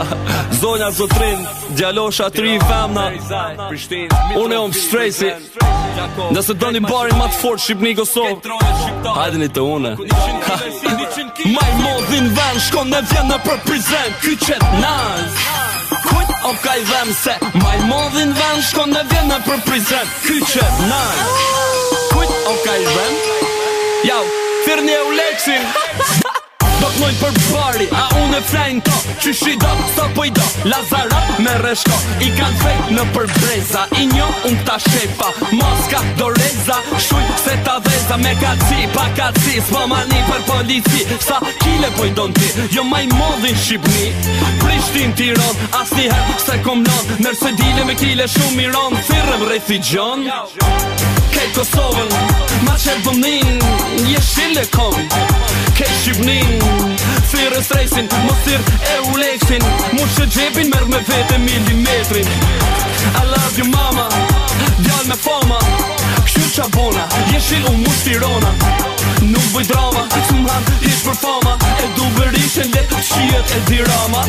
Zonja Zotrin, djalosha tri femna. Unë e stresi. Nëse do një barin ma të fort Shqipni Kosovë, hajde një të une. Maj modhin ven, shkon në vjen në për prezent. Ky qet nice. Kujt o ka i dhem se maj modhin ven, shkon në vjen në për prezent. Ky qet nice. Kujt o ka i dhem. Jau, thirr një Uleksin. Do t'nojnë për bari, a unë e flejnë to. Qysh i do, sa po i do, Lazarat me reshko. I kanë fejt në përbreza, i njo unë këta shepa. Moska, Doreza, shuj se ta veza. Me kaci, pa kaci, s'po mani për polici. Sa kile po i don ti, jo maj modhin Shqipni. Prishtin Tiron, as njëher se kom lon. Nërse dile me kile shumë i ron. Thirrem refigjon. Kej Kosovën, ma qëtë bëmnin, jeshile kom. Kej Shqipnin, thirë stresin, mos thirë e Uleksin. Mu që gjepin merë me vete milimetrin. I love you mama, djall me fama. Kështu qa bona, jeshil unë mushtirona. Nuk bëj drama, s'mhan hish për fama. E du bërishen let qiet e dirama.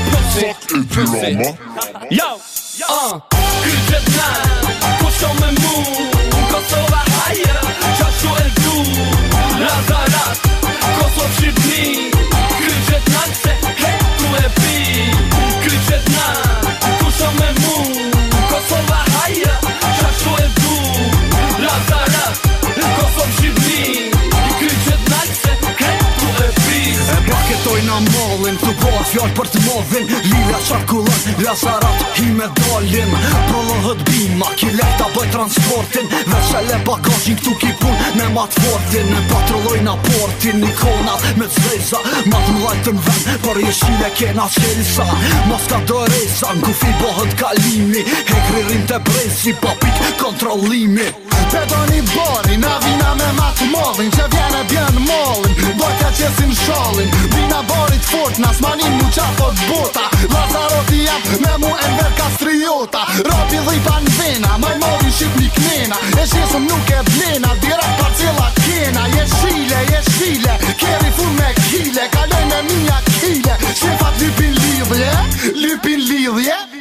Yo, ky qet nan, ku shko me mu. Kosova haje, qashtu e du. Lazarat, Kosovë Shqipni. Ky qet nan se hetu e pi. Ky qet nan, ku shko me mu. Kosova haje, qashtu e du. Lazarat, Kosovë Shqipni. Ky qet nan se hetu e pi. E paketoj në mollin, tu bëhat fjall për të modhin. Lila qarkullon, Lazarat hi me dalin. Prollohët bima, ki lehta bëj transportin. Veçele bagajin këtu ki pun me mat fortin. E patrolloj në portin, ikonat me zveza. Mat më lajtën ven, për jeshile kena qelisa. Moska Doreza, n'kufi bëhët kalimi. Hekririn të brezi, papik kontrollimi. Te do një bori, na vina me matë mollin. Që vjene bjen mollin, bojka qesin shalin. Vina borit fort, nas manin mu qafot bota. Lazaroti jam me mu enver kastriota. Ropi dhipa në vena, maj mollin Shqipni knena. E shesëm nuk e blena, direkt parcela kena. Jeshile, keri fun me kile. Kaloj me mija kile, shefat lypin lidhje.